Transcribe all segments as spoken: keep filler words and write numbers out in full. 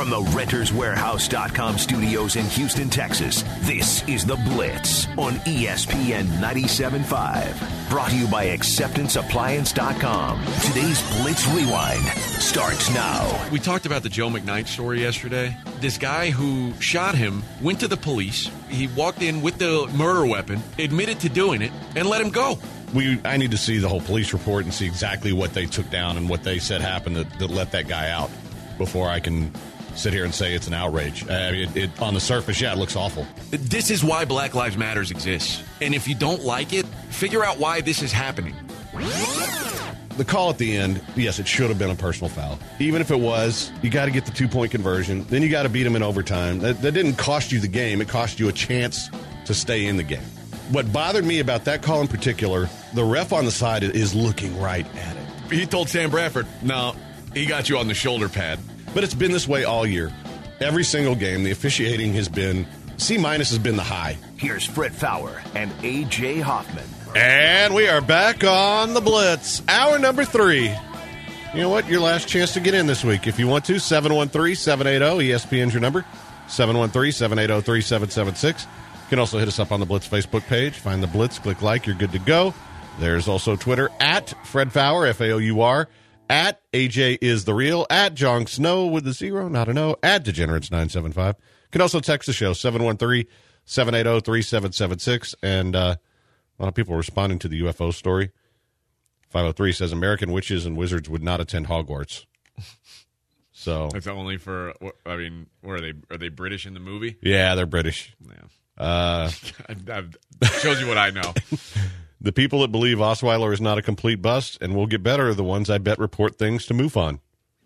From the Renters Warehouse dot com studios in Houston, Texas, this is The Blitz on E S P N ninety-seven point five. Brought to you by Acceptance Appliance dot com. Today's Blitz Rewind starts now. We talked about the Joe McKnight story yesterday. This guy who shot him went to the police. He walked in with the murder weapon, admitted to doing it, and let him go. We, I need to see the whole police report and see exactly what they took down and what they said happened that, that let that guy out before I can sit here and say it's an outrage. I mean, it, it, on the surface, yeah, it looks awful. This is why Black Lives Matter exists. And if you don't like it, figure out why this is happening. The call at the end, yes, it should have been a personal foul. Even if it was, you got to get the two-point conversion. Then you got to beat them in overtime. That, that didn't cost you the game. It cost you a chance to stay in the game. What bothered me about that call in particular, the ref on the side is looking right at it. He told Sam Bradford, no, he got you on the shoulder pad. But it's been this way all year. Every single game, the officiating has been, C-minus has been the high. Here's Fred Faour and A J Hoffman. And we are back on the Blitz. Hour number three. You know what? Your last chance to get in this week. If you want to, seven one three, seven eight zero, E S P N's your number, seven one three, seven eight zero, three seven seven six. You can also hit us up on the Blitz Facebook page. Find the Blitz, click like, you're good to go. There's also Twitter, at Fred Faour, F A O U R, at A J is the real, at Jon Snow with the zero, not an O, at Degenerates nine seven five. You can also text the show, seven one three, seven eight zero, three seven seven six. And uh, a lot of people responding to the U F O story. five oh three says American witches and wizards would not attend Hogwarts. So that's only for, I mean, where are they? Are they British in the movie? Yeah, they're British. Yeah. Uh, shows you what I know. The people that believe Osweiler is not a complete bust and will get better are the ones I bet report things to MUFON.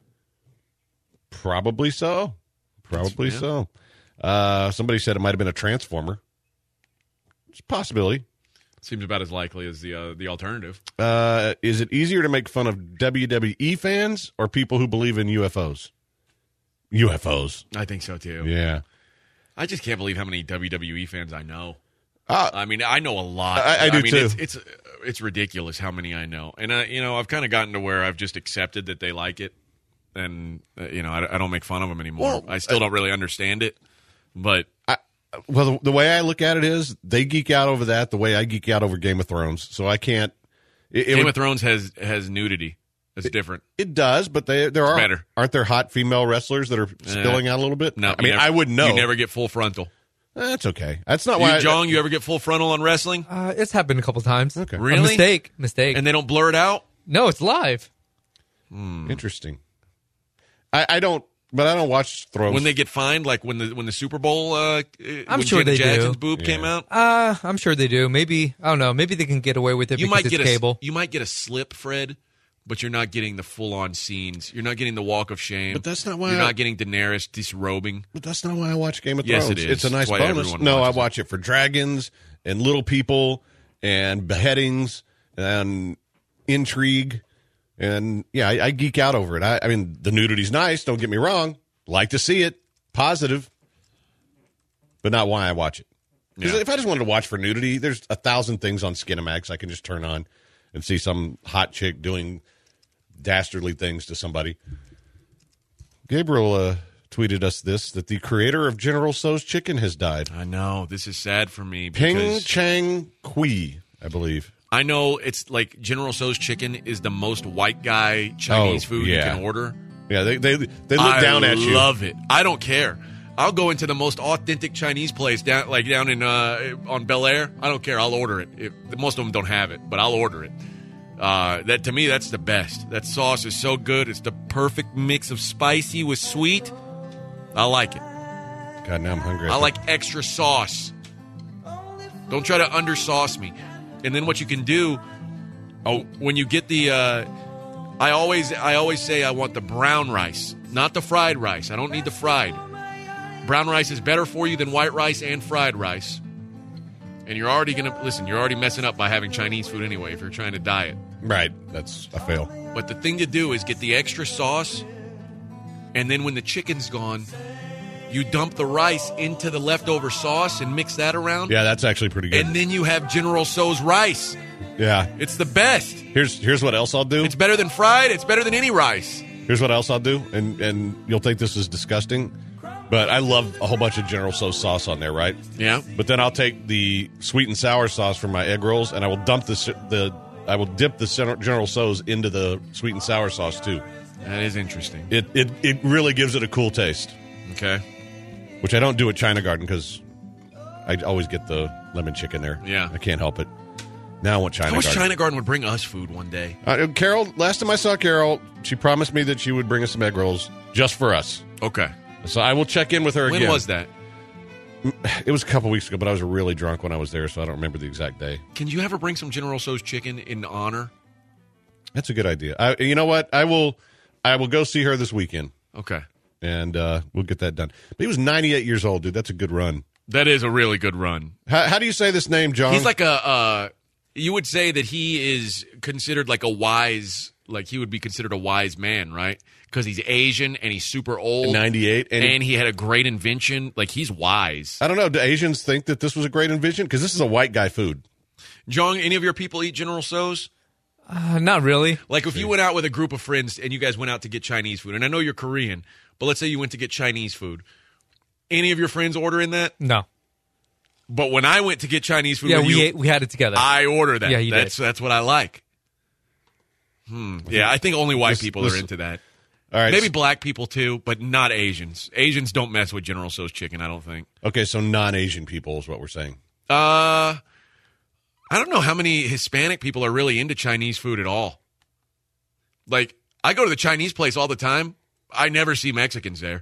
Probably so. Probably yeah. so. Uh, somebody said it might have been a transformer. It's a possibility. Seems about as likely as the uh, the alternative. Uh, is it easier to make fun of W W E fans or people who believe in U F Os? U F Os. I think so, too. Yeah. I just can't believe how many W W E fans I know. Uh, I mean, I know a lot. I, I do, I mean, too. It's, it's it's ridiculous how many I know. And, uh, you know, I've kind of gotten to where I've just accepted that they like it. And, uh, you know, I, I don't make fun of them anymore. Well, I still don't really understand it. But... I, well, the, the way I look at it is they geek out over that the way I geek out over Game of Thrones. So I can't... It, Game it would, of Thrones has, has nudity. It's it, different. It does, but they, there it's are better. Aren't there hot female wrestlers that are spilling uh, out a little bit? No. I mean, never, I wouldn't know. You never get full frontal. That's okay. That's not you, why. I, Jong, you ever get full frontal on wrestling? Uh, it's happened a couple times. Okay. Really? A mistake. Mistake. And they don't blur it out? No, it's live. Hmm. Interesting. I, I don't, but I don't watch Thrones. When they get fined, like when the when the Super Bowl, uh, I'm when sure Janet they Jackson's do. boob Yeah. came out? Uh, I'm sure they do. Maybe, I don't know. Maybe they can get away with it You because might it's get a, cable. You might get a slip, Fred, but you're not getting the full-on scenes. You're not getting the walk of shame. But that's not why You're I- not getting Daenerys disrobing. But that's not why I watch Game of Yes, Thrones. it is. It's a nice That's why bonus. everyone No, I watches watch it for dragons and little people and beheadings and intrigue. And, yeah, I, I geek out over it. I, I mean, the nudity's nice. Don't get me wrong. Like to see it. Positive. But not why I watch it. Because Yeah. if I just wanted to watch for nudity, there's a thousand things on Skinamax I can just turn on and see some hot chick doing dastardly things to somebody. Gabriel uh, tweeted us this, that the creator of General Tso's Chicken has died. I know. This is sad for me Ping because Chang Kui, I believe. I know it's like General Tso's Chicken is the most white guy Chinese Oh, food yeah. you can order. Yeah, they they, they look I down at you. I love it. I don't care. I'll go into the most authentic Chinese place down, like down in uh, on Bel Air. I don't care. I'll order it. If, most of them don't have it, but I'll order it. Uh, that to me, that's the best. That sauce is so good. It's the perfect mix of spicy with sweet. I like it. God, now I'm hungry. I like extra sauce. Don't try to undersauce me. And then what you can do, oh, when you get the, uh, I always, I always say I want the brown rice, not the fried rice. I don't need the fried. Brown rice is better for you than white rice and fried rice. And you're already going to, listen, you're already messing up by having Chinese food anyway if you're trying to diet. Right. That's a fail. But the thing to do is get the extra sauce, and then when the chicken's gone, you dump the rice into the leftover sauce and mix that around. Yeah, that's actually pretty good. And then you have General Tso's rice. Yeah. It's the best. Here's here's what else I'll do. It's better than fried. It's better than any rice. Here's what else I'll do, and, and you'll think this is disgusting, but I love a whole bunch of General Tso's sauce on there, right? Yeah. But then I'll take the sweet and sour sauce from my egg rolls, and I will dump the the I will dip the General Tso's into the sweet and sour sauce too. That is interesting. It it it really gives it a cool taste. Okay. Which I don't do at China Garden because I always get the lemon chicken there. Yeah. I can't help it. Now I want China I wish Garden. China Garden would bring us food one day. Uh, Carol, last time I saw Carol, she promised me that she would bring us some egg rolls just for us. Okay. So I will check in with her When again. When was that? It was a couple weeks ago, but I was really drunk when I was there, so I don't remember the exact day. Can you ever bring some General Tso's chicken in honor? That's a good idea. I, you know what? I will I will go see her this weekend, Okay. and uh, we'll get that done. But he was ninety-eight years old, dude. That's a good run. That is a really good run. How, how do you say this name, John? He's like a, uh, you would say that he is considered like a wise, like he would be considered a wise man, right? Because he's Asian and he's super old. ninety-eight. And, And he had a great invention. Like, he's wise. I don't know. Do Asians think that this was a great invention? Because this is a white guy food. Jong, any of your people eat General Tso's? Uh, not really. Like, if you went out with a group of friends and you guys went out to get Chinese food, and I know you're Korean, but let's say you went to get Chinese food. Any of your friends ordering that? No. But when I went to get Chinese food Yeah, with we you, ate, we had it together. I order that. Yeah, you that's did. that's what I like. Hmm. Yeah, I think only white This- people this- are into that. All right. Maybe black people too, but not Asians. Asians don't mess with General Tso's chicken, I don't think. Okay, so non-Asian people is what we're saying. Uh, I don't know how many Hispanic people are really into Chinese food at all. Like, I go to the Chinese place all the time. I never see Mexicans there.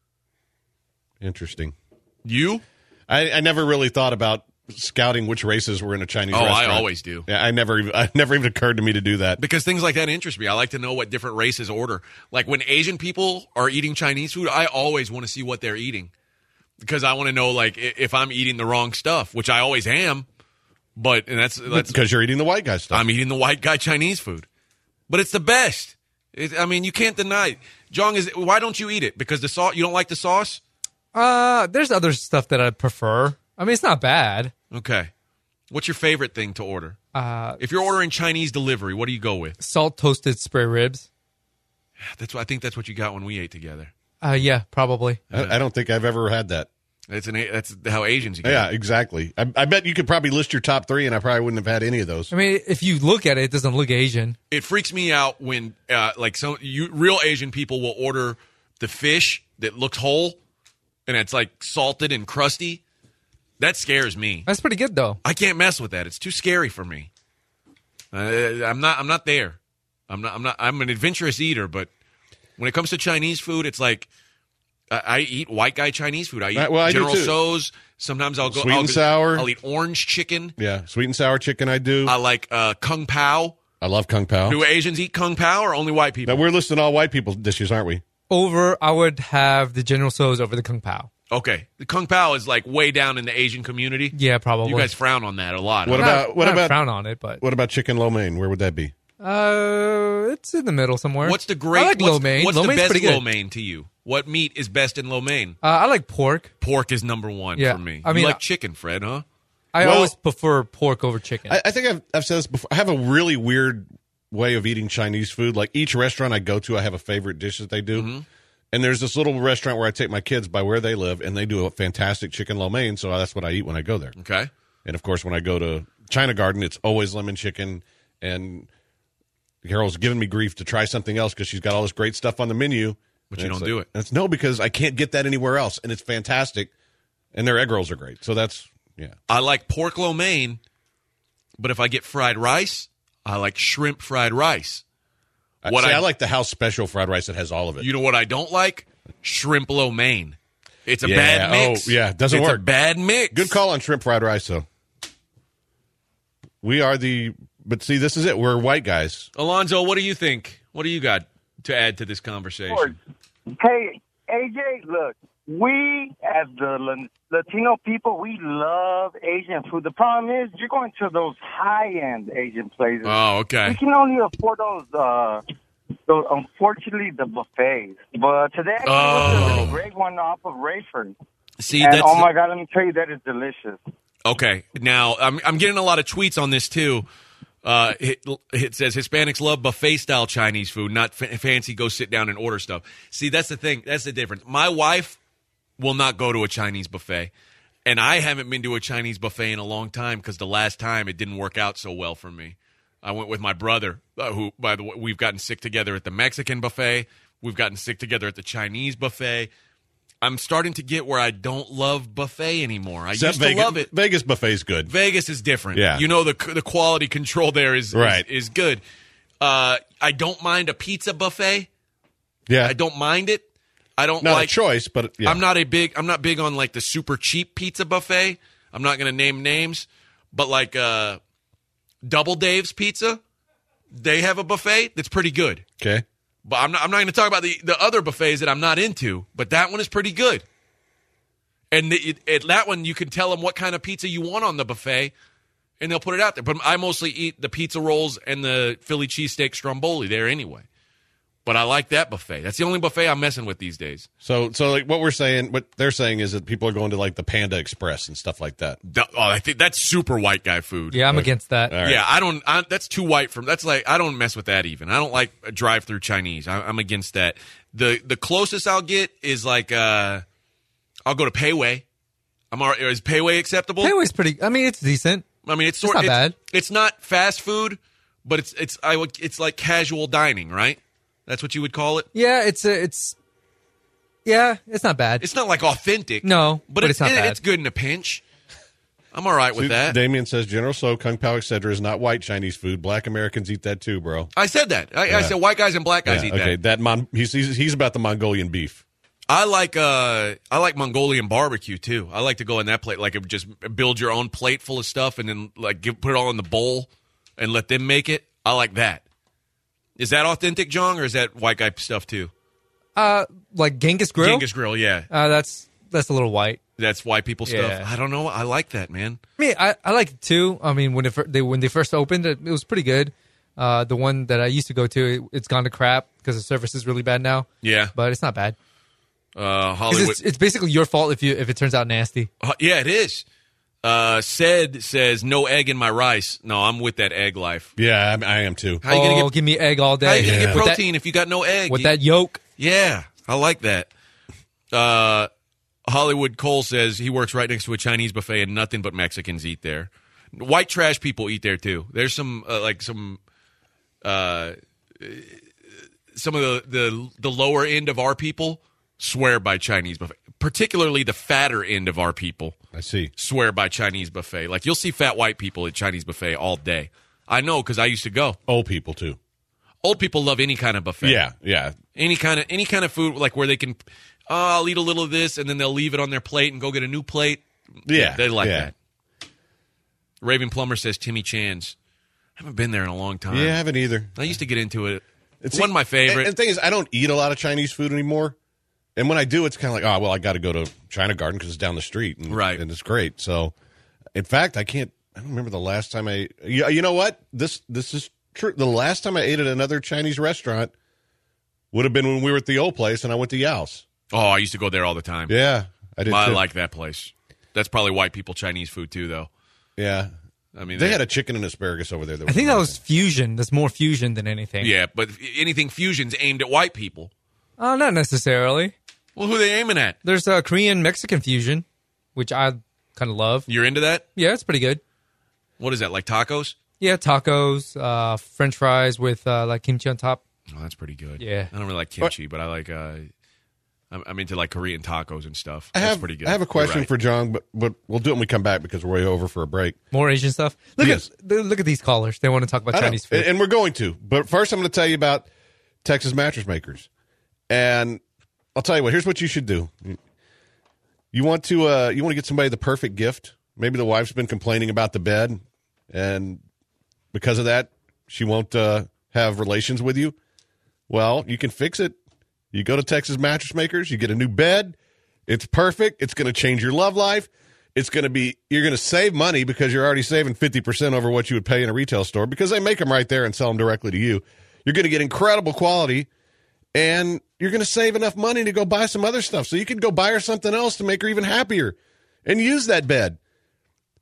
Interesting. You? I, I never really thought about scouting which races were in a Chinese Oh, I restaurant. always do. Yeah, I never, even- I never even occurred to me to do that. Because things like that interest me. I like to know what different races order. Like when Asian people are eating Chinese food, I always want to see what they're eating. Because I want to know, like, i- if I'm eating the wrong stuff, which I always am. But and that's that's Because you're eating the white guy stuff. I'm eating the white guy Chinese food. But it's the best. It, I mean, you can't deny it. Jong, is why don't you eat it? Because the sauce, you don't like the sauce? Uh, there's other stuff that I prefer. I mean, it's not bad. Okay. What's your favorite thing to order? Uh, If you're ordering Chinese delivery, what do you go with? salt toasted spare ribs. That's what I think that's what you got when we ate together. Uh, yeah, probably. I, I don't think I've ever had that. That's an that's how Asians get. Yeah, it. exactly. I, I bet you could probably list your top three, and I probably wouldn't have had any of those. I mean, if you look at it, it doesn't look Asian. It freaks me out when uh, like some you real Asian people will order the fish that looks whole and it's like salted and crusty. That scares me. That's pretty good, though. I can't mess with that. It's too scary for me. Uh, I'm not. I'm not there. I'm not. I'm not. I'm an adventurous eater, but when it comes to Chinese food, it's like I, I eat white guy Chinese food. I eat Right, well, I do General too. Tso's. Sometimes I'll go Sweet I'll and go- sour. I'll eat orange chicken. Yeah, sweet and sour chicken I do. I like uh, Kung Pao. I love Kung Pao. Do Asians eat Kung Pao or only white people? Now, we're listing all white people's dishes, aren't we? Over, I would have the General Tso's over the Kung Pao. Okay, the Kung Pao is like way down in the Asian community. Yeah, probably. You guys frown on that a lot. What huh? about- Not, what not about- frown on it, but What about chicken lo mein? Where would that be? uh, it's in the middle somewhere. What's the great? I like what's, lo mein. What's lo the mein's best pretty good. lo mein to you? What meat is best in lo mein? Uh, I like pork. Pork is number one Yeah, for me. I mean, you like I- chicken, Fred, huh? I Well- always prefer pork over chicken. I, I think I've, I've said this before. I have a really weird way of eating Chinese food. Like each restaurant I go to, I have a favorite dish that they do. Mm-hmm. And there's this little restaurant where I take my kids by where they live, and they do a fantastic chicken lo mein. So that's what I eat when I go there. Okay. And of course, when I go to China Garden, it's always lemon chicken. And Carol's giving me grief to try something else because she's got all this great stuff on the menu. But And you it's don't do like- it. and it's no, because I can't get that anywhere else, and it's fantastic. And their egg rolls are great. So that's yeah. I like pork lo mein, but if I get fried rice, I like shrimp fried rice. I, What see, I- I like the house special fried rice that has all of it. You know what I don't like? Shrimp lo mein. It's a Yeah, bad mix. oh, yeah, it doesn't it's work. a bad mix. Good call on shrimp fried rice, though. We are the, but see, this is it. We're white guys. Alonzo, what do you think? What do you got to add to this conversation? Hey, A J, look, we as the La- Latino people, we love Asian food. The problem is you're going to those high-end Asian places. Oh, We okay. can only afford those, uh, those, unfortunately, the buffets. But today, I Oh. went to a really great one off of Rayford. See, And, that's oh, my God, let me tell you, that is delicious. okay. Now, I'm I'm getting a lot of tweets on this too. Uh, it, it says Hispanics love buffet-style Chinese food, not f- fancy go sit down and order stuff. See, that's the thing. That's the difference. My wife will not go to a Chinese buffet, and I haven't been to a Chinese buffet in a long time because the last time it didn't work out so well for me. I went with my brother, uh, who, by the way, we've gotten sick together at the Mexican buffet. We've gotten sick together at the Chinese buffet. I'm starting to get where I don't love buffet anymore. I Except used Vegas, to love it. Vegas buffet's good. Vegas is different. Yeah. You know, the the quality control there is Right. is, is good. Uh, I don't mind a pizza buffet. Yeah. I don't mind it. I don't Not like a choice, but yeah. I'm not a big I'm not big on like the super cheap pizza buffet. I'm not going to name names, but like uh, Double Dave's Pizza, they have a buffet that's pretty good. Okay. But I'm not I'm not going to talk about the, the other buffets that I'm not into, but that one is pretty good. And the, it, it, that one, you can tell them what kind of pizza you want on the buffet, and they'll put it out there. But I mostly eat the pizza rolls and the Philly cheesesteak stromboli there anyway. But I like that buffet. That's the only buffet I'm messing with these days. So, so like what we're saying, what they're saying is that people are going to like the Panda Express and stuff like that. Oh, I think that's super white guy food. Yeah, I'm against that. All right. Yeah, I don't. I, that's too white for. That's like I don't mess with that even. I don't like a drive-through Chinese. I, I'm against that. The the closest I'll get is like uh, I'll go to Pei Wei. I'm all, is Pei Wei acceptable? Pei Wei's pretty. I mean, it's decent. I mean, it's It's sort not it's, bad. It's not fast food, but it's it's I would it's like casual dining, right? That's what you would call it. Yeah, it's a, it's. Yeah, it's not bad. It's not like authentic. No, but, but it's it's not it- bad. It's good in a pinch. I'm all right with See, that. Damien says General So, Kung Pao, et cetera is not white Chinese food. Black Americans eat that too, bro. I said that. I, Yeah. I said white guys and black guys Yeah, eat okay, that. that mon- he's, he's he's about the Mongolian beef. I like uh I like Mongolian barbecue too. I like to go in that plate, like just build your own plate full of stuff and then like give, put it all in the bowl and let them make it. I like that. Is that authentic, John, or is that white guy stuff too? Uh, like Genghis Grill. Genghis Grill, yeah, Uh, that's that's a little white. that's white people stuff. Yeah. I don't know. I like that, man. I mean, I, I like it too. I mean, when it, fir- they when they first opened, it, it was pretty good. Uh, the one that I used to go to, it, it's gone to crap because the service is really bad now. Yeah, But it's not bad. uh, 'Cause Hollywood. It's, it's basically your fault if you if it turns out nasty. Uh, yeah, it is. Uh, said says no egg in my rice. No, I'm with that egg life. Yeah, I, I am too. How you oh, gonna get give me egg all day. how you gonna Yeah. get With that- protein if you got no egg? with You- that yolk. Yeah, I like that. Uh, Hollywood Cole says he works right next to a Chinese buffet and nothing but Mexicans eat there. White trash people eat there too. There's some uh, like some uh, some of the, the the lower end of our people swear by Chinese buffet, particularly the fatter end of our people I see. swear by Chinese buffet. Like you'll see fat white people at Chinese buffet all day. I know because I used to go. Old people too. Old people love any kind of buffet. Yeah, yeah. Any kind of any kind of food, like where they can, oh, I'll eat a little of this, and then they'll leave it on their plate and go get a new plate. Yeah, they like yeah. that. Raven Plumber says Timmy Chan's. I haven't been there in a long time. Yeah, I haven't either. I used to get into it. It's It's one of my favorite. And, and the thing is, I don't eat a lot of Chinese food anymore. And when I do, it's kind of like, oh, well, I got to go to China Garden because it's down the street. And, Right. And it's great. So, in fact, I can't, I don't remember the last time I, you, you know what? This this is true. The last time I ate at another Chinese restaurant would have been when we were at the old place and I went to Yao's. oh, I used to go there all the time. Yeah, I did I too. like that place. That's probably white people Chinese food too, though. Yeah. I mean, They had a chicken and asparagus over there. That I think that was amazing. fusion. That's more fusion than anything. yeah, but anything fusion's aimed at white people. Oh, not necessarily. Well, who are they aiming at? There's a Korean Mexican fusion, which I kind of love. You're into that? Yeah, it's pretty good. What is that, like tacos? Yeah, tacos, uh, French fries with uh, like kimchi on top. Oh, that's pretty good. Yeah. I don't really like kimchi, but I like. Uh, I'm, I'm into like Korean tacos and stuff. I That's have, pretty good. I have a You're question right. for John, but, but we'll do it when we come back because we're way over for a break. More Asian stuff. Look Yes. at look at these callers. They want to talk about I know. Chinese food. And we're going to. But first, I'm going to tell you about Texas Mattress Makers. And I'll tell you what. Here's what you should do. You want to uh, you want to get somebody the perfect gift. Maybe the wife's been complaining about the bed, and because of that, she won't uh, have relations with you. Well, you can fix it. You go to Texas Mattress Makers. You get a new bed. It's perfect. It's going to change your love life. It's going to be, you're going to save money because you're already saving fifty percent over what you would pay in a retail store because they make them right there and sell them directly to you. You're going to get incredible quality, and you're going to save enough money to go buy some other stuff. So you could go buy her something else to make her even happier and use that bed.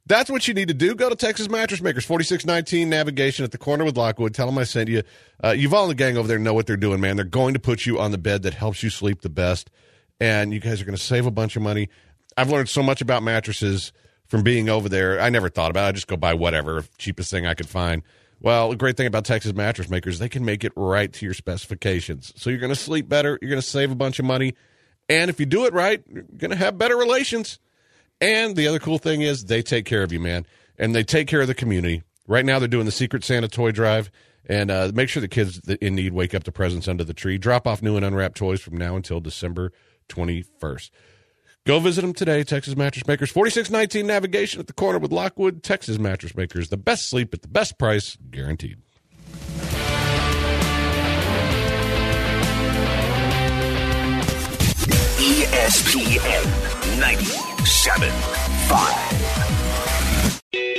That's what you need to do. Go to Texas Mattress Makers, forty-six nineteen Navigation at the corner with Lockwood. Tell them I sent you. Uh, Yuval and the gang over there know what they're doing, man. They're going to put you on the bed that helps you sleep the best, and you guys are going to save a bunch of money. I've learned so much about mattresses from being over there. I never thought about it. I just go buy whatever, cheapest thing I could find. Well, the great thing about Texas Mattress Makers, they can make it right to your specifications. So you're going to sleep better. You're going to save a bunch of money. And if you do it right, you're going to have better relations. And the other cool thing is they take care of you, man. And they take care of the community. Right now they're doing the Secret Santa toy drive. And uh, make sure the kids in need wake up the presents under the tree. Drop off new and unwrapped toys from now until December twenty-first. Go visit them today, Texas Mattress Makers. forty-six nineteen Navigation at the corner with Lockwood. Texas Mattress Makers. The best sleep at the best price, guaranteed. E S P N ninety-seven point five.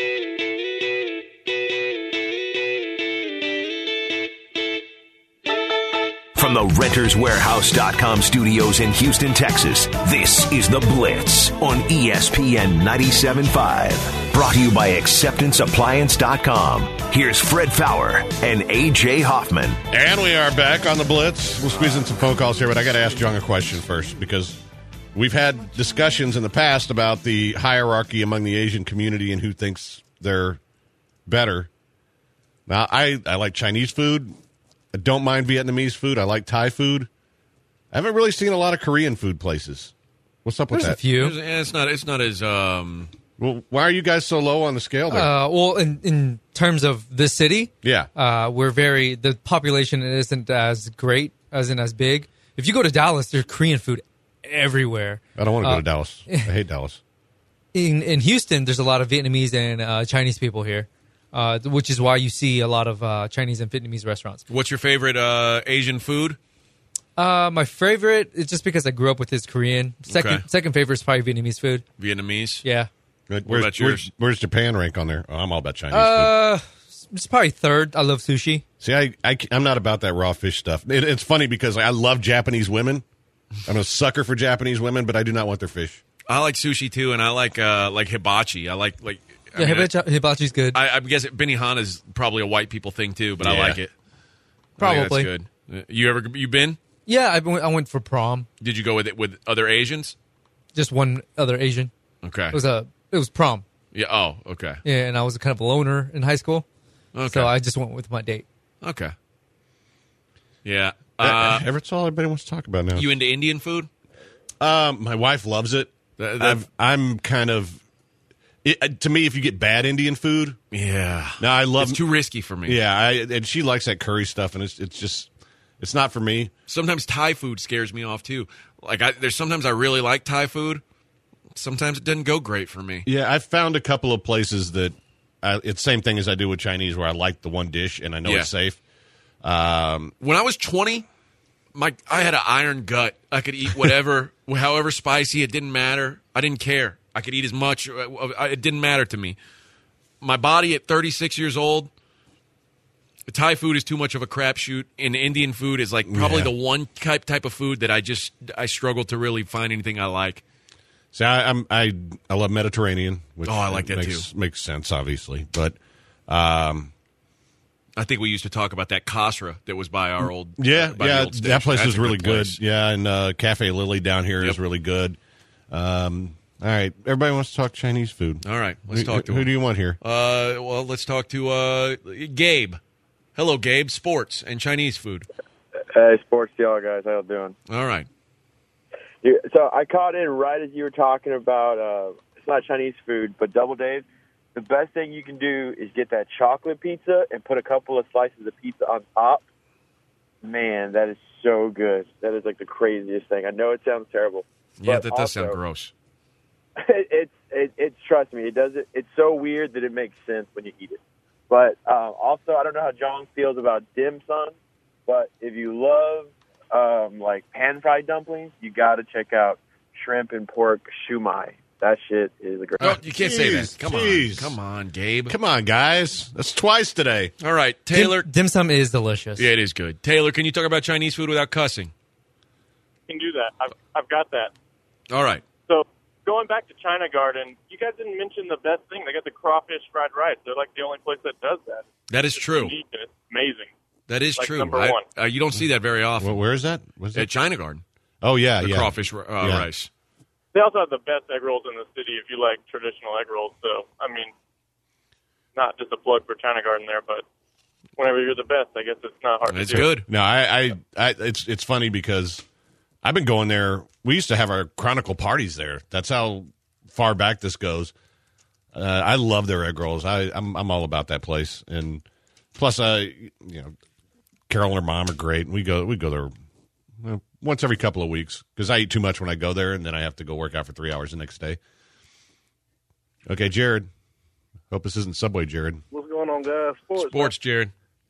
From the Renters Warehouse dot com studios in Houston, Texas, this is The Blitz on E S P N ninety-seven point five. Brought to you by Acceptance Appliance dot com. Here's Fred Fowler and A J Hoffman. And we are back on The Blitz. We'll squeeze in some phone calls here, but I got to ask Jung a question first, because we've had discussions in the past about the hierarchy among the Asian community and who thinks they're better. Now, I, I like Chinese food. I don't mind Vietnamese food. I like Thai food. I haven't really seen a lot of Korean food places. What's up with There's that? a few. It's not. It's not as. Um, Well, why are you guys so low on the scale there? Uh, well, in, in terms of this city, yeah. uh, we're very, the population isn't as great, isn't as big. If you go to Dallas, there's Korean food everywhere. I don't want to go uh, to Dallas. I hate Dallas. In in Houston, there's a lot of Vietnamese and uh, Chinese people here, uh, which is why you see a lot of uh, Chinese and Vietnamese restaurants. what's your favorite uh, Asian food? Uh, my favorite is just because I grew up with this Korean. Second Okay. second favorite is probably Vietnamese food. Vietnamese. Yeah. Good. What Where's, about where's, yours? where's Japan rank on there? Oh, I'm all about Chinese food. Uh, it's probably third. I love sushi. See, I, I, am not about that raw fish stuff. It, it's funny because I love Japanese women. I'm a sucker for Japanese women, but I do not want their fish. I like sushi too, and I like uh, like hibachi. I like like. I Yeah, mean, hibachi, hibachi's good. I, I guess Benihana is probably a white people thing too, but I Yeah. like it. I Probably. think that's good. Uh, You ever you been? yeah, I went, I went for prom. Did you go with it with other Asians? Just one other Asian. Okay. It was a it was prom. Yeah. Oh. Okay. Yeah, and I was kind of a loner in high school, Okay. so I just went with my date. Okay. Yeah. Uh, Uh, Everett's all everybody wants to talk about now. you into Indian food? um, my wife loves it. That- that- I've, I'm kind of... It, uh, to me, if you get bad Indian food... Yeah. No, I love... It's too risky for me. Yeah, I, and she likes that curry stuff, and it's it's just... It's not for me. Sometimes Thai food scares me off too. Like I, there's sometimes I really like Thai food. Sometimes it doesn't go great for me. Yeah, I've found a couple of places that... I, it's the same thing as I do with Chinese, where I like the one dish, and I know Yeah. it's safe. Um, When I was twenty, my I had an iron gut. I could eat whatever, however spicy. It didn't matter. I didn't care. I could eat as much. It didn't matter to me. My body at thirty-six years old, Thai food is too much of a crapshoot, and Indian food is like probably Yeah. the one type type of food that I just I struggle to really find anything I like. See, I, I'm I I love Mediterranean. Which Oh, I like that makes, too. Makes sense, obviously, but um, I think we used to talk about that Kasra that was by our old yeah, by the yeah, old station. that place That's is a really good. place. Yeah, and uh, Cafe Lily down here is Yep. really good. Um, all right, everybody wants to talk Chinese food. All right, let's who, talk to who him. do you want here? Uh, well, let's talk to uh, Gabe. Hello, Gabe. Sports and Chinese food. Hey, sports to y'all guys. How y'all doing? All right. Yeah, so I caught in right as you were talking about, uh, it's not Chinese food, but Double Dave. The best thing you can do is get that chocolate pizza and put a couple of slices of pizza on top. Man, that is so good. That is like the craziest thing. I know it sounds terrible. Yeah, but that does sound also- gross. it, it's it, it's trust me, it does it. It's so weird that it makes sense when you eat it. But uh, also, I don't know how John feels about dim sum, but if you love um, like pan fried dumplings, you got to check out shrimp and pork shumai. That shit is a great. Oh, you can't say that. Jeez, Come jeez. on, come on, Gabe. Come on, guys, that's twice today. All right, Taylor. Dim, dim sum is delicious. Yeah, it is good. Taylor, can you talk about Chinese food without cussing? Can do that. I've I've got that. All right. So going back to China Garden, you guys didn't mention the best thing. They got the crawfish fried rice. They're like the only place that does that. That is It's true. unique and it's amazing. That is Like true. number I- one. uh, you don't see that very often. Well, where is that? What's that? At China Garden, Oh yeah, the yeah. crawfish uh, Yeah. rice. They also have the best egg rolls in the city if you like traditional egg rolls. So, I mean, not just a plug for China Garden there, but whenever you're the best, I guess it's not hard It's to do. good. No, I, I, I, it's it's funny because I've been going there. We used to have our Chronicle parties there. That's how far back this goes. Uh, I love their egg rolls. I, I'm I'm all about that place. And plus, uh, you know, Carol and her mom are great. We go we go there well, once every couple of weeks because I eat too much when I go there, and then I have to go work out for three hours the next day. Okay, Jared. Hope this isn't Subway, Jared. What's going on, guys? Sports. Sports, Jared.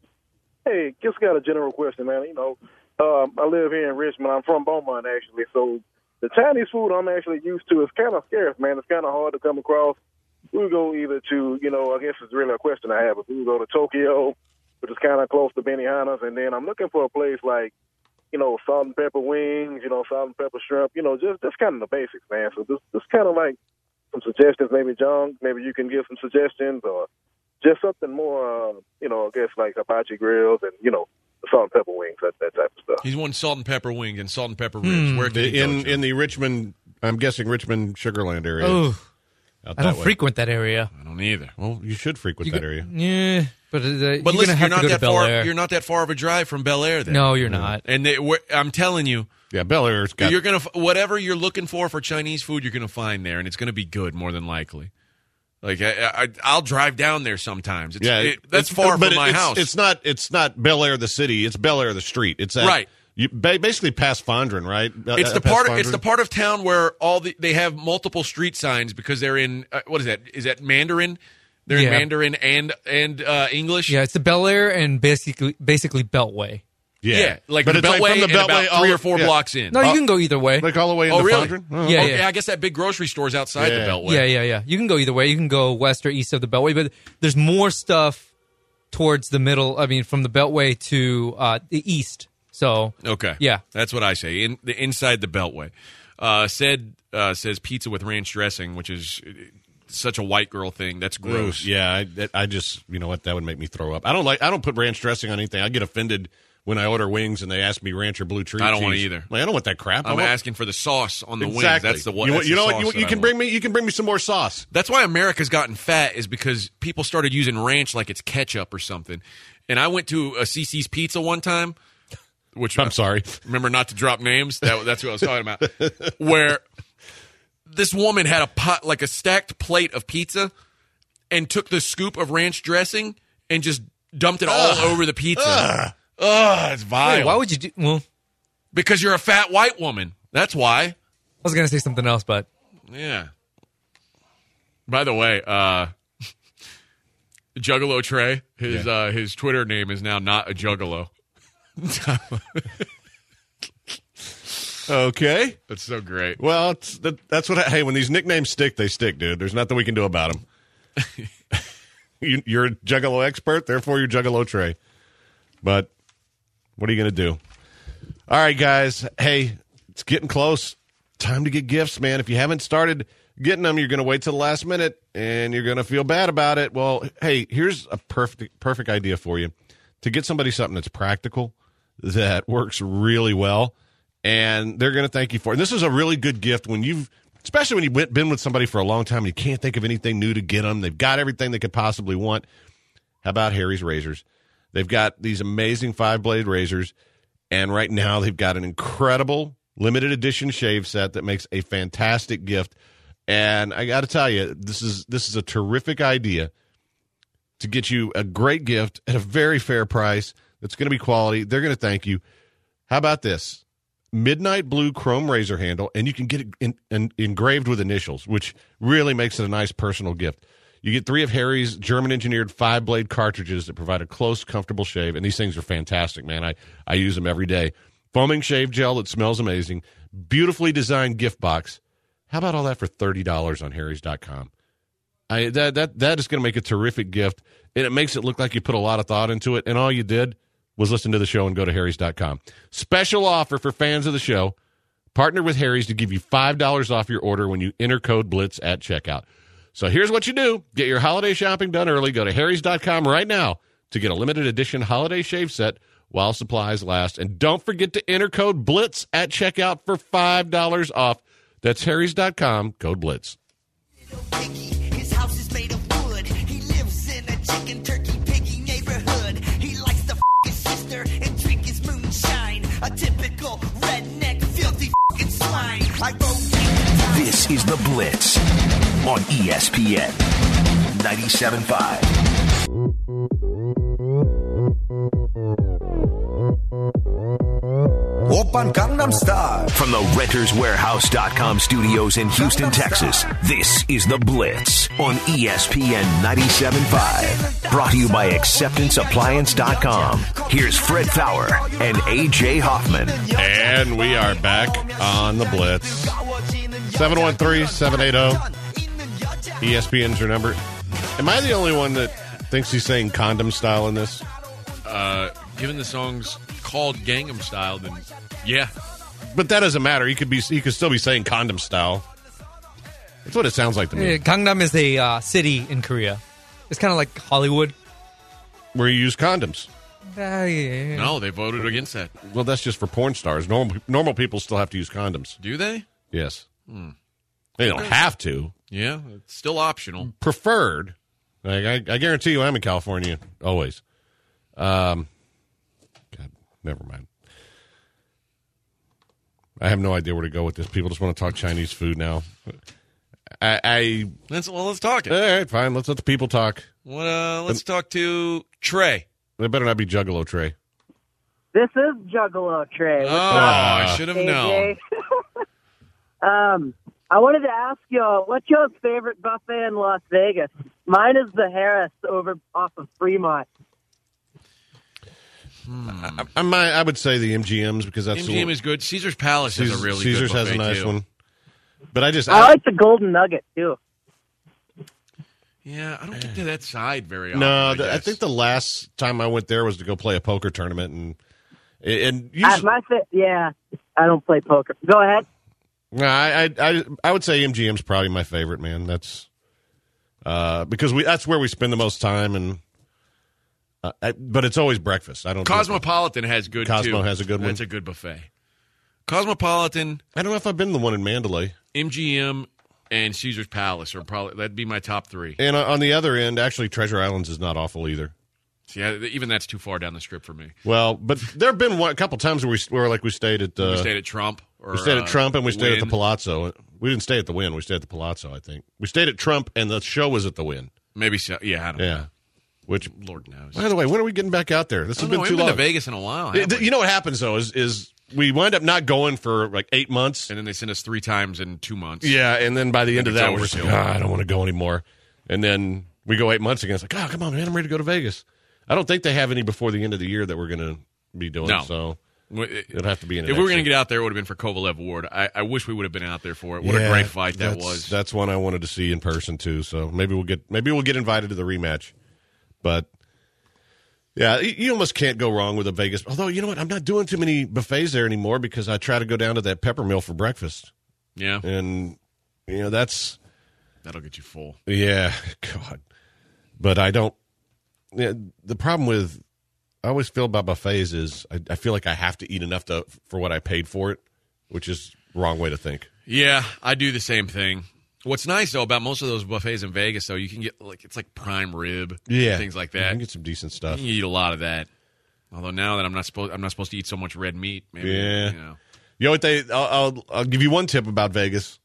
Hey, just got a general question, man. You know, um, I live here in Richmond. I'm from Beaumont, actually. So the Chinese food I'm actually used to is kind of scarce, man. It's kind of hard to come across. We would go either to, you know, I guess it's really a question I have. But we would go to Tokyo, which is kind of close to Benihana's, and then I'm looking for a place like, you know, salt and pepper wings, you know, salt and pepper shrimp, you know, just just kind of the basics, man. So just just kind of like some suggestions, maybe, John. Maybe you can give some suggestions or just something more, uh, you know, I guess like hibachi grills and, you know, salt and pepper wings, that, that type of stuff. He's won salt and pepper wings and salt and pepper ribs. Where can he go In to? in the Richmond, I'm guessing Richmond Sugarland area. Oh, out I that don't way. frequent that area. I don't either. Well, you should frequent You that go- area. Yeah, but uh, But you're listen, gonna you're have not to go that to Bel far. Air. You're not that far of a drive from Bel Air. Then. No, you're not. And they, we're, I'm telling you, Yeah, Bel Air's got. you're gonna f- whatever you're looking for for Chinese food, you're gonna find there, and it's gonna be good more than likely. Like I, I, I'll drive down there sometimes. It's, yeah, it, that's it's- far but from my it's, house. It's not. It's not Bel Air the city. It's Bel Air the street. It's at, Right. You ba- basically past Fondren, right? It's Uh, the past part. It's Fondren? the part of town where all the they have multiple street signs because they're in uh, what is that? Is that Mandarin? They're Yeah. in Mandarin and and uh, English. Yeah, it's the Bel Air and basically basically Beltway. Yeah, yeah, like but the it's like Beltway from the and Beltway about all- three or four yeah. blocks in. No, you can go either way. Like all the way into Oh, really? Fondren? Oh, Yeah, Oh, yeah. I guess that big grocery store's outside Yeah. the Beltway. Yeah, yeah, yeah. You can go either way. You can go west or east of the Beltway, but there's more stuff towards the middle. I mean, from the Beltway to uh, the east. So Okay. Yeah. That's what I say. In the inside the Beltway. Uh, said uh, says pizza with ranch dressing, which is uh, such a white girl thing. That's gross. Gross. Yeah, I, that- I just you know what that would make me throw up. I don't like. I don't put ranch dressing on anything. I get offended when I order wings and they ask me ranch or blue tree. I don't want cheese. either. Like, I don't want that crap. I I'm want, asking for the sauce on the exactly. wings. That's the what. You, that's you the know sauce what? You, that you I can want. bring me. You can bring me some more sauce. That's why America's gotten fat is because people started using ranch like it's ketchup or something. And I went to a C C's Pizza one time, which I'm sorry. remember not to drop names. That, that's what I was talking about. Where this woman had a pot, like a stacked plate of pizza, and took the scoop of ranch dressing and just dumped it all over the pizza. Ugh, it's vile. Wait, why would you do? Well, Because you're a fat white woman. That's why. I was gonna say something else, but Yeah. By the way, uh, Juggalo Trey, his Yeah. uh, his Twitter name is now not a Juggalo. Okay. That's so great. Well, it's, that, that's what. I, hey, when these nicknames stick, they stick, dude. There's nothing we can do about them. you, you're a Juggalo expert, therefore you're Juggalo Trey. But what are you going to do? All right, guys. Hey, it's getting close. Time to get gifts, man. If you haven't started getting them, you're going to wait till the last minute, and you're going to feel bad about it. Well, hey, here's a perfect perfect idea for you to get somebody something that's practical, that works really well, and they're going to thank you for it. And this is a really good gift when you've, especially when you've been with somebody for a long time and you can't think of anything new to get them. They've got everything they could possibly want. How about Harry's Razors? They've got these amazing five-blade razors, and right now they've got an incredible limited edition shave set that makes a fantastic gift. And I got to tell you, this is this is a terrific idea to get you a great gift at a very fair price that's going to be quality. They're going to thank you. How about this? Midnight blue chrome razor handle, and you can get it in, in, engraved with initials, which really makes it a nice personal gift. You get three of Harry's German-engineered five-blade cartridges that provide a close, comfortable shave, and these things are fantastic, man. I, I use them every day. Foaming shave gel that smells amazing. Beautifully designed gift box. How about all that for thirty dollars on harrys dot com? I, that, that, that is going to make a terrific gift, and it makes it look like you put a lot of thought into it, and all you did was listen to the show and go to harrys dot com. Special offer for fans of the show. partnered with Harry's to give you five dollars off your order when you enter code BLITZ at checkout. So here's what you do. Get your holiday shopping done early. Go to harrys dot com right now to get a limited edition holiday shave set while supplies last. And don't forget to enter code BLITZ at checkout for five dollars off. That's harrys dot com, code BLITZ. His house is made of wood. He lives in a chicken turkey piggy neighborhood. He likes to f his sister and drink his moonshine. A typical redneck, filthy f***ing swine. I wrote This is The Blitz on E S P N ninety-seven point five. Open Gangnam Style. From the renters warehouse dot com studios in Houston, Texas, this is The Blitz on E S P N ninety-seven point five. Brought to you by acceptance appliance dot com. Here's Fred Fowler and A J Hoffman. And we are back on The Blitz. seven one three, seven eight zero. E S P N's your number. Am I the only one that thinks he's saying condom style in this? Uh, given the song's called Gangnam Style, then yeah. But that doesn't matter. He could be. He could still be saying condom style. That's what it sounds like to me. Uh, Gangnam is a uh, city in Korea. It's kind of like Hollywood. Where you use condoms. Uh, yeah. No, they voted against that. Well, that's just for porn stars. Normal normal people still have to use condoms. Do they? Yes. Hmm. They don't have to. Yeah, it's still optional. Preferred. Like, I, I guarantee you I'm in California always. Um, God, never mind. I have no idea where to go with this. People just want to talk Chinese food now. I, I Let's well, let's talk it. All right, fine. Let's let the people talk. What? Uh, let's talk to Trey. They better not be Juggalo Trey. This is Juggalo Trey. Oh, I should have A J? known. um, I wanted to ask you, what's your favorite buffet in Las Vegas? Mine is the Harris over off of Fremont. Hmm. I, I, might, I would say the M G Ms because that's M G M the, is good. Caesar's Palace Caesars, has a really Caesars good has a buffet, nice too. one. But I just I, I like the Golden Nugget too. Yeah, I don't get to that side very often. No, I, the, I guess. think the last time I went there was to go play a poker tournament, and and Uh, usually, my fa- yeah, I don't play poker. Go ahead. no, I, I I I would say M G M's probably my favorite, man. That's uh, because we that's where we spend the most time, and uh, I, but it's always breakfast. I don't Cosmopolitan has good Cosmo too. has a good one. That's a good buffet. Cosmopolitan, I don't know if I've been to the one in Mandalay. M G M, and Caesar's Palace are probably that'd be my top three. And on the other end, actually, Treasure Islands is not awful either. See, I, even that's too far down the strip for me. Well, but there have been one, a couple times where we where like we stayed at uh, we stayed at Trump. Or, we stayed at uh, Trump and we stayed at the Wynn. Palazzo. We didn't stay at the Wynn. We stayed at the Palazzo. I think we stayed at Trump and the show was at the Wynn. Maybe so. Yeah, I don't Yeah. know. Which, Lord knows. by the way, when are we getting back out there? This I has don't been know, too we've been long. to Vegas in a while. It- haven't we? you know what happens though is is we wind up not going for like eight months. And then they send us three times in two months. Yeah, and then by the end of It's that, we're just like, overkill. "Ah, I don't want to go anymore. And then we go eight months again. It's like, oh, come on, man, I'm ready to go to Vegas. I don't think they have any before the end of the year that we're going to be doing. No. So It- it'll have to be in. If we were going to get out there, it would have been for Kovalev Ward. I, I wish we would have been out there for it. What Yeah, a great fight that that's- was. That's one I wanted to see in person too. So maybe we'll get maybe we'll get invited to the rematch. But yeah, you you almost can't go wrong with a Vegas. Although you know what, I'm not doing too many buffets there anymore because I try to go down to that pepper mill for breakfast, Yeah, and you know that's that'll get you full. yeah, God. But I don't. Yeah, the problem with I always feel about buffets is I, I feel like I have to eat enough to for what I paid for it, which is the wrong way to think. Yeah, I do the same thing. What's nice though about most of those buffets in Vegas, though, you can get like it's like prime rib, Yeah, things like I that. can get some decent stuff. You can eat a lot of that. Although now that I'm not supposed, I'm not supposed to eat so much red meat. Maybe, Yeah. you know. You know what they? I'll, I'll I'll give you one tip about Vegas.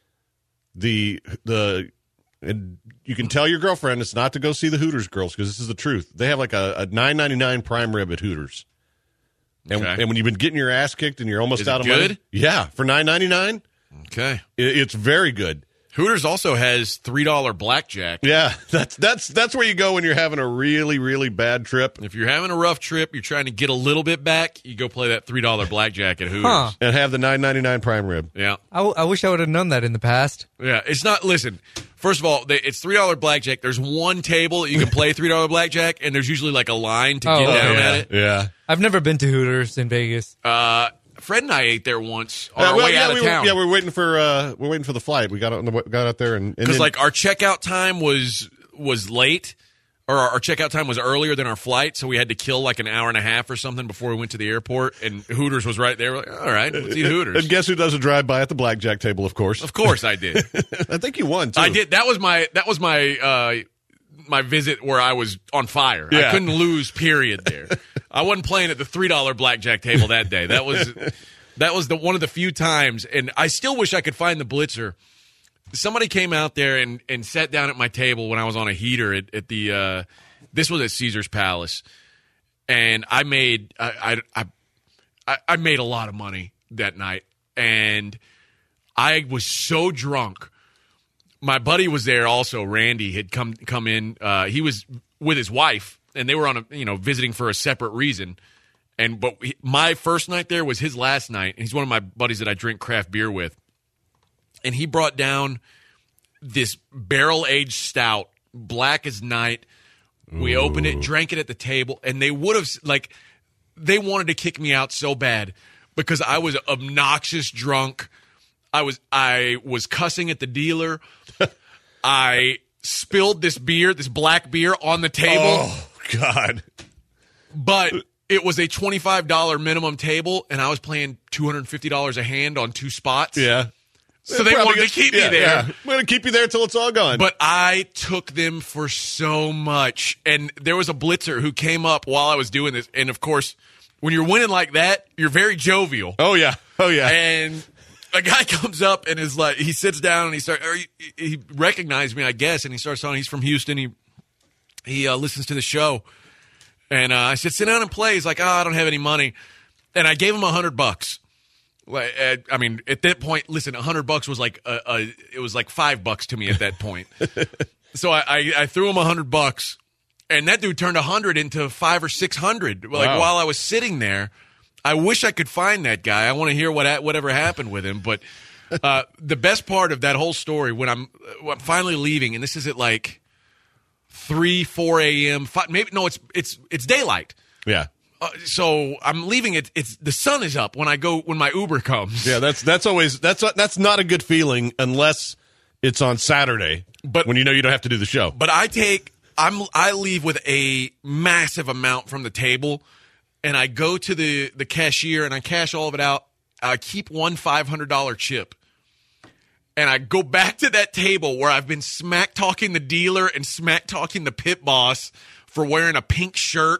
The the and you can tell your girlfriend it's not to go see the Hooters girls because this is the truth. They have like a, a nine ninety nine prime rib at Hooters, and, Okay. and when you've been getting your ass kicked and you're almost Is it out of money, good? yeah, for nine ninety nine, Okay. it, it's very good. Hooters also has three dollar blackjack. Yeah, that's that's that's where you go when you're having a really really bad trip If you're having a rough trip, you're trying to get a little bit back, you go play that three dollar blackjack at Hooters. Huh. and have the nine ninety nine prime rib. Yeah. I, w- I wish I would have known that in the past. Yeah, it's not. Listen, first of all, they, it's three dollar blackjack. There's one table that you can play three dollar blackjack, and there's usually like a line to Oh, get okay. down yeah, at it. yeah. I've never been to Hooters in Vegas. Uh, Fred and I ate there once on Uh, our well, way yeah, out of we were, town. yeah, we were waiting for uh, we're waiting for the flight. We got on the, got out there and and Because then- like our checkout time was was late, or our, our checkout time was earlier than our flight, so we had to kill like an hour and a half or something before we went to the airport. And Hooters was right there. We're like, all right, let's eat Hooters. And guess who does a drive by at the blackjack table? Of course, Of course, I did. I think you won too. I did. That was my that was my uh, my visit where I was on fire. Yeah. I couldn't lose. Period. There, I wasn't playing at the three dollar blackjack table that day. That was that was the one of the few times, and I still wish I could find the blitzer. Somebody came out there and, and sat down at my table when I was on a heater at, at the uh, this was at Caesar's Palace, and I made I, I I I made a lot of money that night, and I was so drunk. My buddy was there also. Randy had come come in. Uh, he was with his wife, and they were on a you know visiting for a separate reason. And but he, my first night there was his last night. And he's one of my buddies that I drink craft beer with. And he brought down this barrel-aged stout, black as night. We opened it, drank it at the table, and they would have, like, they wanted to kick me out so bad because I was obnoxious drunk. I was I was cussing at the dealer. I spilled this beer, this black beer, on the table. Oh, God. But it was a twenty-five dollars minimum table, and I was playing two hundred fifty dollars a hand on two spots. Yeah. So they Probably wanted to gonna- keep yeah, me there. Yeah. We're going to keep you there until it's all gone. But I took them for so much. And there was a blitzer who came up while I was doing this. And, of course, when you're winning like that, you're very jovial. Oh, yeah. Oh, yeah. And a guy comes up and is like, he sits down and he starts, or he, he recognized me, I guess, and he starts talking. He's from Houston. He he uh, listens to the show. And uh, I said, sit down and play. He's like, oh, I don't have any money. And I gave him a hundred bucks. Like, uh, I mean, at that point, listen, a hundred bucks was like a, a, it was like five bucks to me at that point. So I, I, I threw him a hundred bucks, and that dude turned a hundred into five or six hundred. Like Wow. while I was sitting there, I wish I could find that guy. I want to hear what whatever happened with him. But uh, the best part of that whole story, when I'm, when I'm finally leaving, and this is at like three, four a.m. Five, maybe no, it's it's it's daylight. yeah. Uh, so I'm leaving it. It's the sun is up when I go when my Uber comes. Yeah, that's that's always that's that's not a good feeling unless it's on Saturday. But- when you know you don't have to do the show. But I take I'm I leave with a massive amount from the table, and I go to the the cashier and I cash all of it out. I keep one five hundred dollar chip, and I go back to that table where I've been smack talking the dealer and smack talking the pit boss for wearing a pink shirt.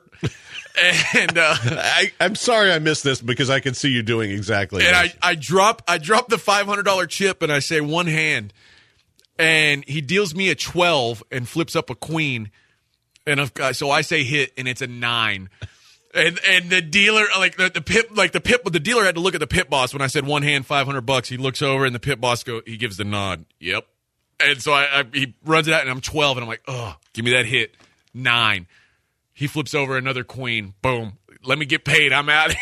And uh, I, I'm sorry I missed this because I can see you doing exactly and this. I, I drop I drop the five hundred dollar chip and I say one hand, and he deals me a twelve and flips up a queen, and of, uh, so I say hit and it's a nine, and and the dealer like the, the pit like the pit the dealer had to look at the pit boss when I said one hand five hundred bucks. He looks over and the pit boss go he gives the nod. Yep, and so I, I he runs it out and I'm twelve and I'm like, oh, give me that hit. Nine. He flips over another queen. Boom. Let me get paid. I'm out.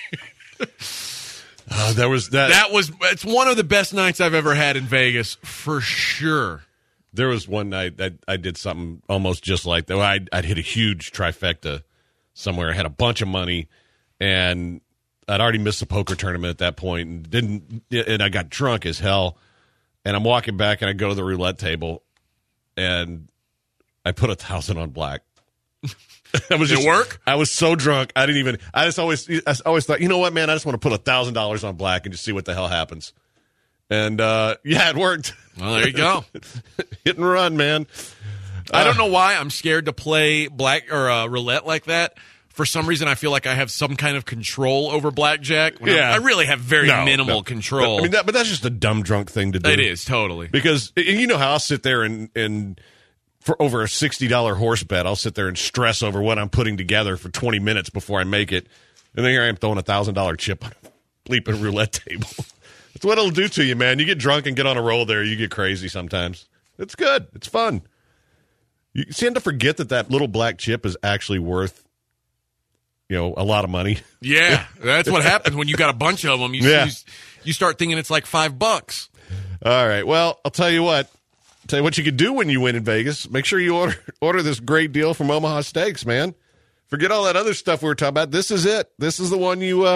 Uh, there was that. That was it's one of the best nights I've ever had in Vegas for sure. There was one night that I did something almost just like that. I'd, I'd hit a huge trifecta somewhere. I had a bunch of money, and I'd already missed the poker tournament at that point, and didn't. And I got drunk as hell. And I'm walking back, and I go to the roulette table, and I put a thousand on black. I was Did it just, work? I was so drunk. I didn't even. I just always. I always thought, you know what, man? I just want to put a thousand dollars on black and just see what the hell happens. And uh, yeah, it worked. Well, there you go. Hit and run, man. I don't know why I'm scared to play black or uh, roulette like that. For some reason, I feel like I have some kind of control over blackjack. When Yeah. I'm- I really have very No, minimal no. control. I mean, that, but that's just a dumb drunk thing to do. It is totally. Because and you know how I'll sit there and and for over a sixty dollar horse bet, I'll sit there and stress over what I'm putting together for twenty minutes before I make it, and then here I am throwing a thousand dollar chip on a bleeping roulette table. That's what it'll do to you, man. You get drunk and get on a roll there. You get crazy sometimes. It's good. It's fun. You tend to forget that that little black chip is actually worth, you know, a lot of money. Yeah, that's what happens when you got a bunch of them. You, Yeah. you, you start thinking it's like five bucks. All right. Well, I'll tell you what. I'll tell you what you could do when you win in Vegas. Make sure you order order this great deal from Omaha Steaks, man. Forget all that other stuff we were talking about. This is it. This is the one you uh,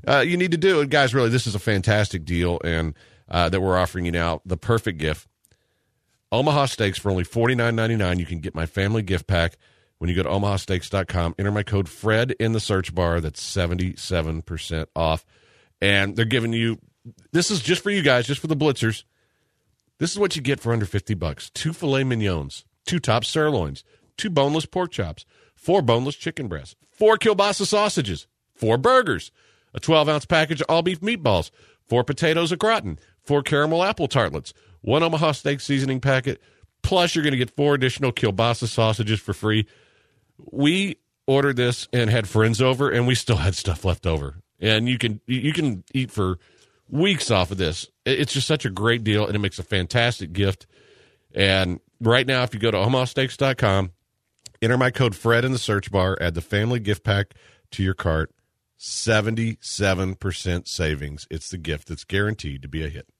uh, you need to do it. Guys, really, this is a fantastic deal and uh, that we're offering you now. The perfect gift. Omaha Steaks for only forty-nine ninety-nine. You can get my family gift pack when you go to omaha steaks dot com. Enter my code FRED in the search bar. That's seventy-seven percent off. And they're giving you, this is just for you guys, just for the Blitzers. This is what you get for under fifty bucks. Two filet mignons, two top sirloins, two boneless pork chops, four boneless chicken breasts, four kielbasa sausages, four burgers, a twelve-ounce package of all-beef meatballs, four potatoes au gratin, four caramel apple tartlets, one Omaha Steak seasoning packet, plus you're going to get four additional kielbasa sausages for free. We ordered this and had friends over, and we still had stuff left over. And you can you can eat for weeks off of this. It's just such a great deal, and it makes a fantastic gift. And right now, if you go to omaha steaks dot com, enter my code FRED in the search bar, add the family gift pack to your cart, seventy-seven percent savings. It's the gift that's guaranteed to be a hit.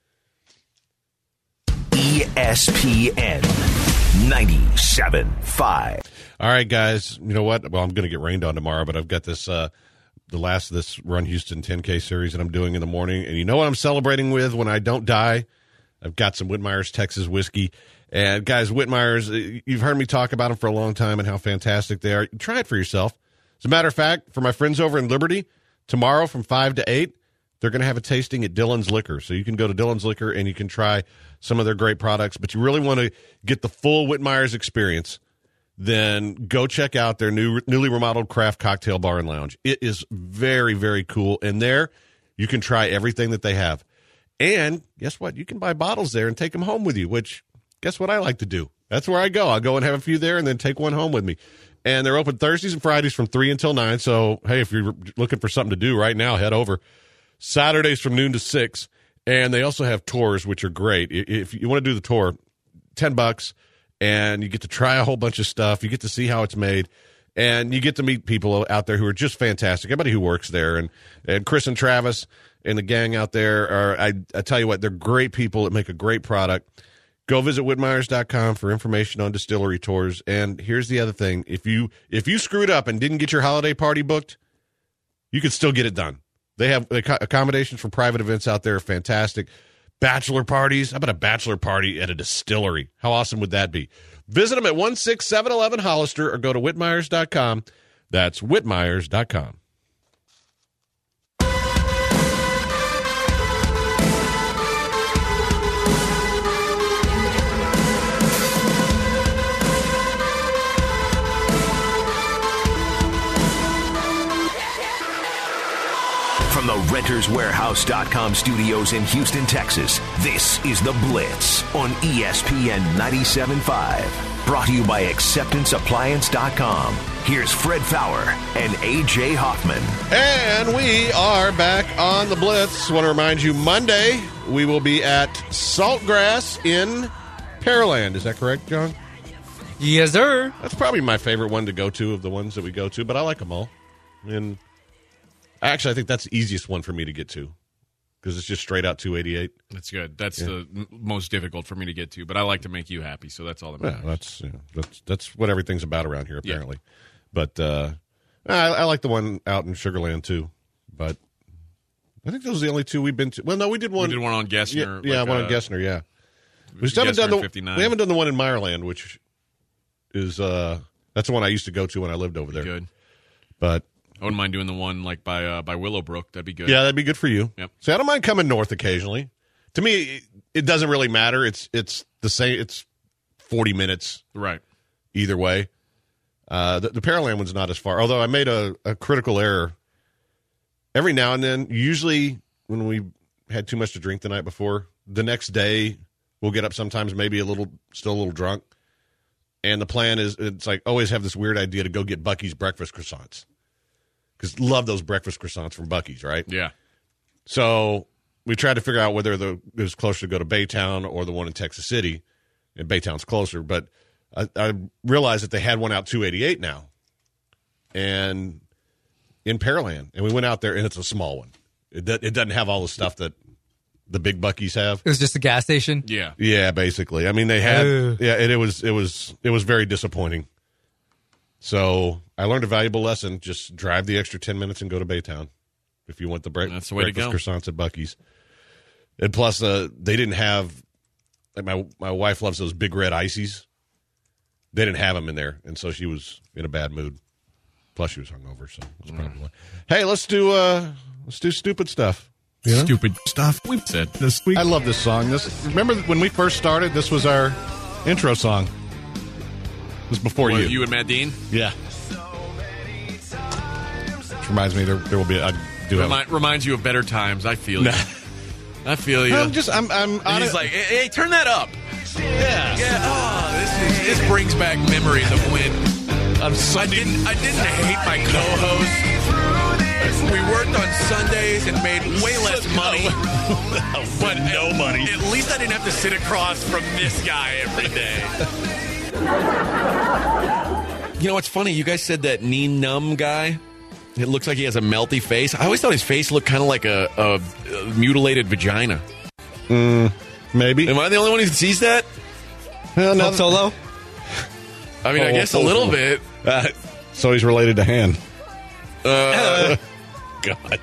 E S P N ninety-seven point five. All right, guys. You know what? Well, I'm going to get rained on tomorrow, but I've got this, uh, the last of this Run Houston ten K series that I'm doing in the morning. And you know what I'm celebrating with when I don't die? I've got some Whitmire's Texas whiskey. And, guys, Whitmire's, you've heard me talk about them for a long time and how fantastic they are. Try it for yourself. As a matter of fact, for my friends over in Liberty, tomorrow from five to eight, they're going to have a tasting at Dillon's Liquor. So you can go to Dillon's Liquor and you can try some of their great products. But you really want to get the full Whitmire's experience, then go check out their new newly remodeled craft cocktail bar and lounge. It is very, very cool. And there you can try everything that they have. And guess what? You can buy bottles there and take them home with you, which guess what I like to do? That's where I go. I'll go and have a few there and then take one home with me. And they're open Thursdays and Fridays from three until nine. So, hey, if you're looking for something to do right now, head over. Saturdays from noon to six. And they also have tours, which are great. If you want to do the tour, ten bucks, and you get to try a whole bunch of stuff. You get to see how it's made, and you get to meet people out there who are just fantastic. Everybody who works there, and, and Chris and Travis and the gang out there are, I, I tell you what, they're great people that make a great product. Go visit whitmires dot com for information on distillery tours. And here's the other thing. If you if you screwed up and didn't get your holiday party booked, you can still get it done. They have accommodations for private events out there. Fantastic. Bachelor parties. How about a bachelor party at a distillery? How awesome would that be? Visit them at one six seven one one Hollister or go to whitmires dot com. That's whitmires dot com. From the renters warehouse dot com studios in Houston, Texas, this is The Blitz on E S P N ninety-seven point five. Brought to you by acceptance appliance dot com. Here's Fred Fowler and A J Hoffman. And we are back on The Blitz. I want to remind you, Monday we will be at Saltgrass in Pearland. Is that correct, John? Yes, sir. That's probably my favorite one to go to of the ones that we go to, but I like them all. And actually, I think that's the easiest one for me to get to because it's just straight out two eighty-eight. That's good. That's Yeah. the m- most difficult for me to get to, but I like to make you happy, so that's all that Yeah, matters. that's, you know, that's that's what everything's about around here, apparently. But uh, I, I like the one out in Sugarland, too. But I think those are the only two we've been to. Well, no, we did one. We did one on Gessner. Yeah, yeah like, one uh, on Gessner, yeah. We just haven't Gessner done the fifty-nine. we haven't done the one in Meyerland, which is uh, that's the one I used to go to when I lived over there. Good. But I wouldn't mind doing the one like by uh, by Willowbrook. That'd be good. yeah, that'd be good for you. Yep. See, I don't mind coming north occasionally. To me, it, it doesn't really matter. It's it's the same. It's forty minutes Right. either way. Uh, the, the Pearland one's not as far. Although I made a, a critical error. Every now and then, usually when we had too much to drink the night before, the next day we'll get up sometimes maybe a little, still a little drunk. And the plan is, it's like, always have this weird idea to go get Buc-ee's breakfast croissants. Because love those breakfast croissants from Buc-ee's, right? Yeah. So we tried to figure out whether the, it was closer to go to Baytown or the one in Texas City. And Baytown's closer. But I, I realized that they had one out two eighty-eight now. And in Pearland. And we went out there, and it's a small one. It, do, it doesn't have all the stuff that the big Buc-ee's have. It was just a gas station. Yeah. Yeah, basically. I mean, they had Ugh. yeah, and it was it was it was very disappointing. So I learned a valuable lesson: just drive the extra ten minutes and go to Baytown. if you want the bre- That's the way to breakfast go. croissants at Buc-ee's. And plus, uh, they didn't have, like my, my wife loves those big red ices. They didn't have them in there, and so she was in a bad mood. Plus, she was hungover, so that's probably why. Hey, let's do uh, let's do stupid stuff. You know? Stupid stuff we said this week. I love this song. This remember when we first started? This was our intro song. It was before What, you. you and Matt Dean? Yeah. Which reminds me, there, there will be. I do have. Remind, reminds you of better times. I feel you. Nah. I feel you. I'm just. I'm. I'm. And on he's it. like, hey, hey, turn that up. Yeah. Yeah. Oh, this is this brings back memories of when I didn't I didn't hate my co-host. We worked on Sundays and made way less money, but no money. At least I didn't have to sit across from this guy every day. You know what's funny? You guys said that knee numb guy. It looks like he has a melty face. I always thought his face looked kind of like a, a, a mutilated vagina. Mm, maybe. Am I the only one who sees that? Well, no, Solo? I mean, I Oh, guess a oh, little oh. bit. Uh, so he's related to Han. Uh, God.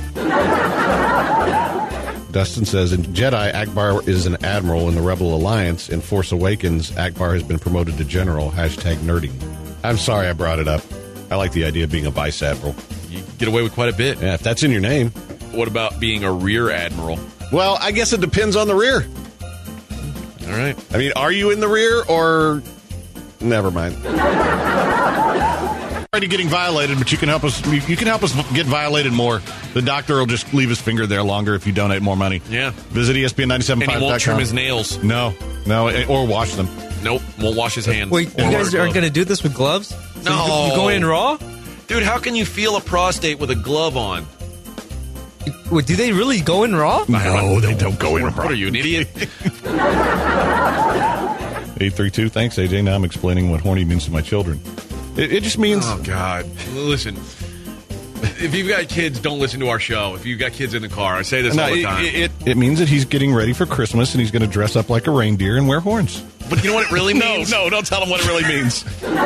Dustin says, in Jedi, Akbar is an admiral in the Rebel Alliance. In Force Awakens, Akbar has been promoted to general. Hashtag nerding. I'm sorry I brought it up. I like the idea of being a vice admiral. you get away with quite a bit. Yeah, if that's in your name. What about being a rear admiral? Well, I guess it depends on the rear. All right. I mean, are you in the rear or... Never mind. Already getting violated, but you can help us. You can help us get violated more. The doctor will just leave his finger there longer if you donate more money. Yeah. Visit E S P N nine seven And five he dot com. won't trim his nails. No, no, or wash them. Nope. Won't wash his hands. Wait, you Or guys wear a aren't glove. going to do this with gloves? So No. You, you going in raw? Dude, how can you feel a prostate with a glove on? Wait, do they really go in raw? No, they don't go in. What are you, an idiot? eight three two. Thanks, A J. Now I'm explaining what horny means to my children. It, it just means. Oh, God. Listen, if you've got kids, don't listen to our show. If you've got kids in the car, I say this No, all the it, time. it, it, it means that he's getting ready for Christmas and he's going to dress up like a reindeer and wear horns. But you know what it really means? No, no, don't tell him what it really means.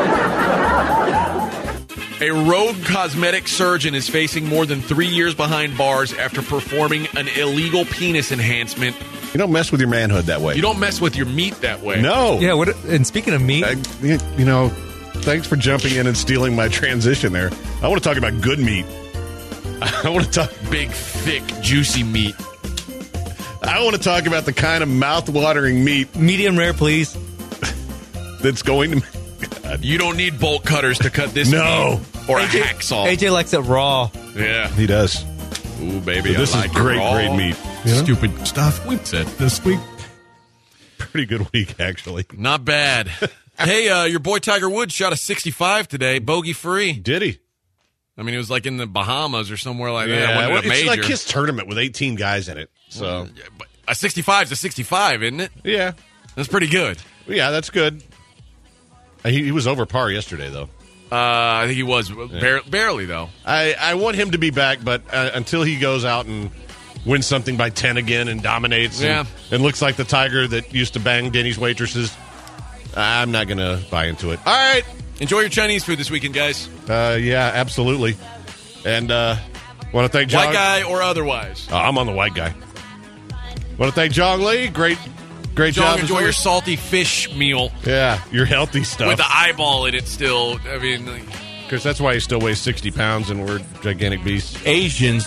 A rogue cosmetic surgeon is facing more than three years behind bars after performing an illegal penis enhancement. You don't mess with your manhood that way. You don't mess with your meat that way. No. Yeah, what, and speaking of meat, I, you know, thanks for jumping in and stealing my transition there. I want to talk about good meat. I want to talk Big, thick, juicy meat. I want to talk about the kind of mouth-watering meat medium rare, please. that's going to. God. You don't need bolt cutters to cut this No. meat. Or a A J, hacksaw. A J likes it raw. Yeah. He does. Ooh, baby, So this I like is great, it raw. great meat. Stupid stuff we said this week. Pretty good week, actually. Not bad. Hey, uh, your boy Tiger Woods shot a sixty-five today, bogey free. Did he? I mean, it was like in the Bahamas or somewhere like that. Yeah, It wasn't well, a it's major. like his tournament with eighteen guys in it. So Yeah, but a sixty-five is a sixty-five, isn't it? yeah, That's pretty good. yeah, that's good. He, he was over par yesterday, though. Uh, I think he was bar- barely though. I, I want him to be back, but uh, until he goes out and wins something by ten again and dominates, Yeah. and, and looks like the Tiger that used to bang Denny's waitresses, I'm not going to buy into it. All right. Enjoy your Chinese food this weekend, guys. Uh, yeah, absolutely. And uh, want to thank John. White guy or otherwise. Uh, I'm on the white guy. Want to thank Jong Lee. Great, great John, job. enjoy as your always. salty fish meal Yeah, your healthy stuff. with the eyeball in it still. I mean, like, Because that's why he still weighs sixty pounds and we're gigantic beasts. Asians.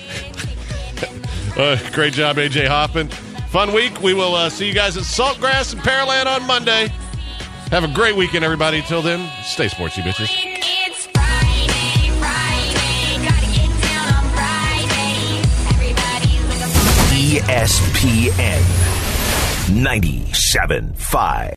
Uh, great job, A J Hoffman. Fun week. We will uh, see you guys at Saltgrass and Pearland on Monday. Have a great weekend, everybody. Until then, stay sportsy, bitches. It's Friday, Friday, gotta get down on Friday. Everybody's looking for E S P N ninety-seven point five.